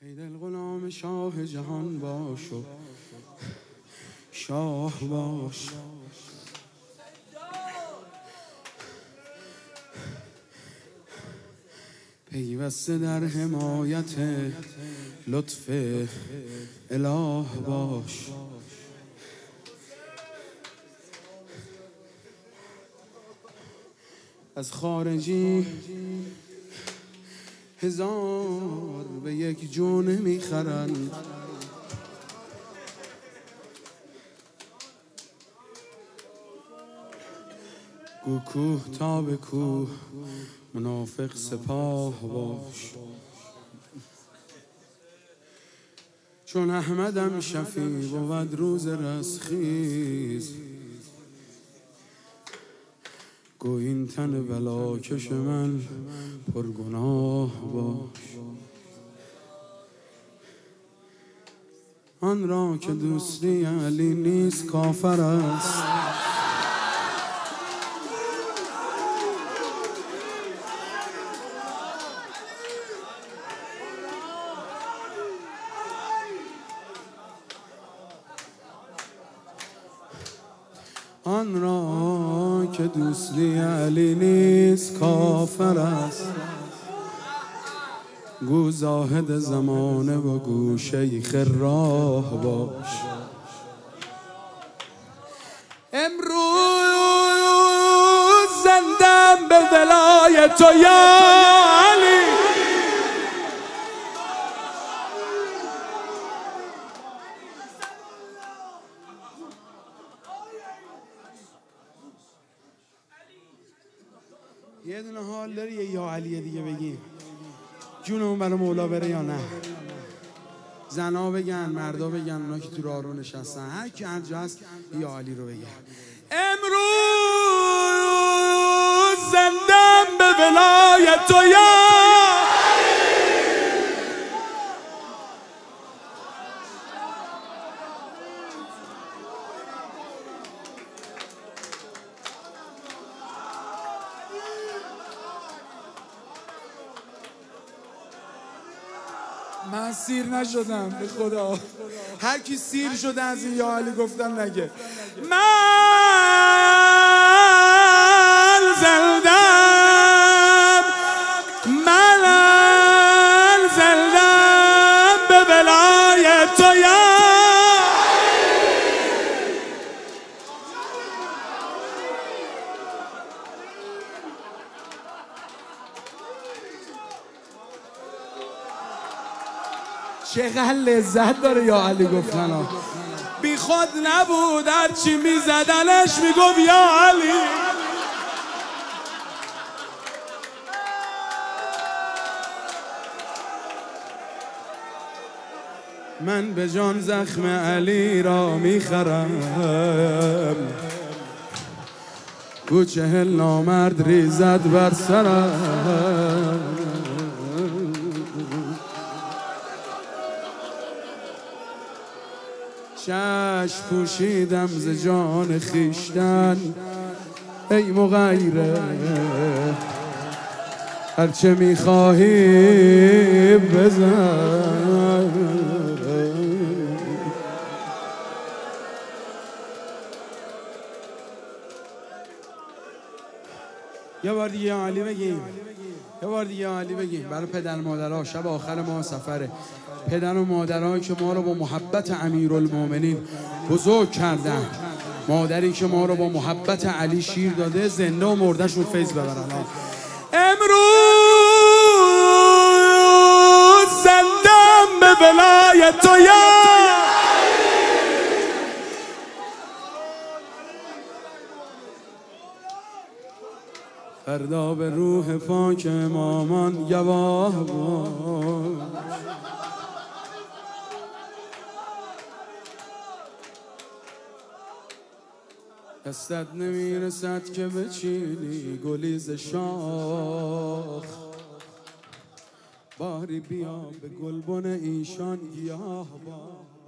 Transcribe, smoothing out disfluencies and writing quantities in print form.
ای دل غلام شاه جهان باش و شاه باش. پیوسته در حمایت لطف اله باش. از خارجی هزار به یک جون میخرند، گو کوه تا به کوه منافق سپاه باش. چون احمدم شفیع بود روز رستخیز، گو این تن بلاکش من پرگناه باش. آن را که دوستی علی نیست کافر است، آن را که دوستی علی نیست کافر است. گو زاهد زمانه و گو شیخ راه باش. امروز زندم به ولای تو یا علی. یه دونه حال داری یه یا علیه دیگه بگیم جونمون برای مولا بره یا نه؟ زنا بگن، مردا بگن، اونا که تو راه رو نشستن، هر کی هر جا هست یا علی رو بگن. امروز زندم به ولای تو یا من سیر نشدم به خدا. هر کی سیر شده از این یا علی گفتن نگه. من زلدم به ولای تو یا چقدر لذت داره یا علی گفتن ها. بی خود نبود هرچی میزدنش میگفت یا علی. من به جان زخم علی را میخرم، گو 40 نامرد ریزد بر سرم. چشم پوشیدم ز جان خیشتن ای مغیره، هرچه میخواهی بزن. یه بار دیگه یا علی بگیم، یه بار دیگه یا علی بگیم برای پدر مادرها. شب آخر ما سفره. پدر و مادرهایی که ما رو با محبت امیرالمومنین بزرگ کردن، مادری که ما رو با محبت علی شیر داده، زنده و مرده‌شون فیض ببرن. امروز زندم به ولای تو یا فردا به روح پاک امامان گواه باش. دستت نمیرسد که بچینی گلی ز شاخ، باری بیا به گلبن ایشان گیاه باش.